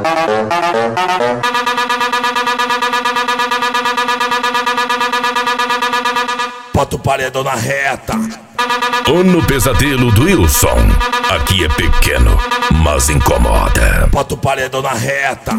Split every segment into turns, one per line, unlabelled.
Bota o paredão na reta.
Ou no pesadelo do Wilson. Aqui é pequeno, mas incomoda.
Bota o paredão na reta.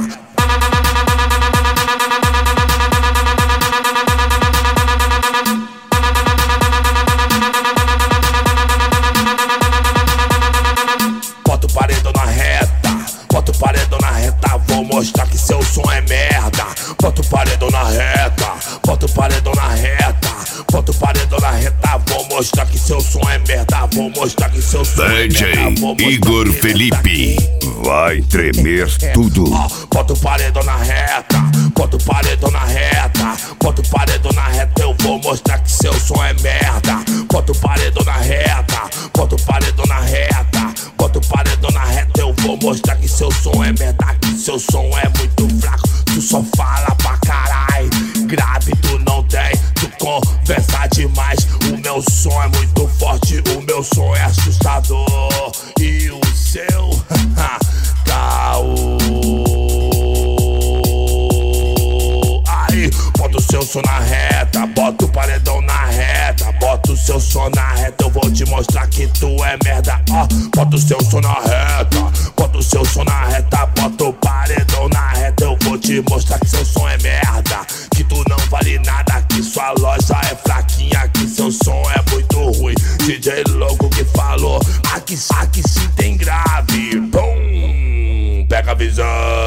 Bota o paredão na reta. Bota o paredão na reta. Vou mostrar que seu som é merda. Bota o paredão na reta. Bota o paredão na reta. Bota o paredão na reta. Vou mostrar que seu som é merda. Vou mostrar que seu som é merda.
DJ Igor Felipe vai tremer tudo.
Bota o paredão na reta. Bota o paredão na reta. Bota o paredão na reta. Eu vou mostrar que seu som é merda. Bota o paredão na reta. Bota o paredão na reta. Bota o paredão na reta. Eu vou mostrar que seu som é merda. Que seu som é muito fraco. Tu só fala pra caralho. Grave tu não tem. Tu conversa demais. O meu som é muito forte. O meu som é assustador. E o seu caô. Aí, bota o seu som na reta. Bota o paredão na reta. Bota o seu som na reta. Eu vou te mostrar que tu é merda. Ó, bota o seu som na reta. Bota o seu som na reta. Bota o paredão na reta. Eu vou te mostrar que seu som é merda. Que tu não vale nada. Que sua loja é fraquinha. Que seu som é muito ruim. DJ louco que falou. Aqui sim tem grave. Pum, pega a visão.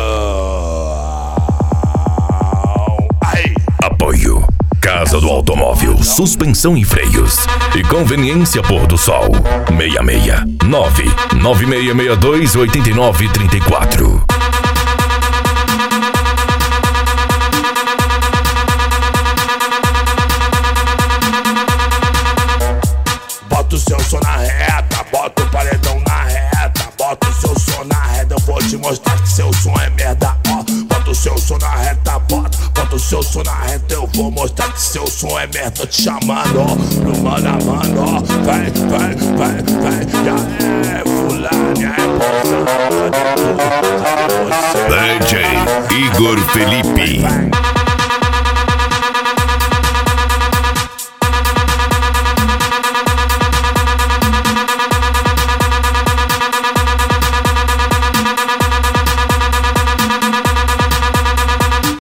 Aí.
Apoio Casa do Automóvel, suspensão e freios e conveniência Pôr do Sol. 669-9662-8934.
Bota o seu som na reta. Bota o paredão na reta. Bota o seu som na reta. Eu vou te mostrar que seu som é merda. Ó, bota o seu som na reta. Bota o seu som na reta. Eu vou mostrar que seu som é merda. Tô te chamando, ó, no mano a mano, ó. Vem. Já é fulano, é
DJ Igor Felipe.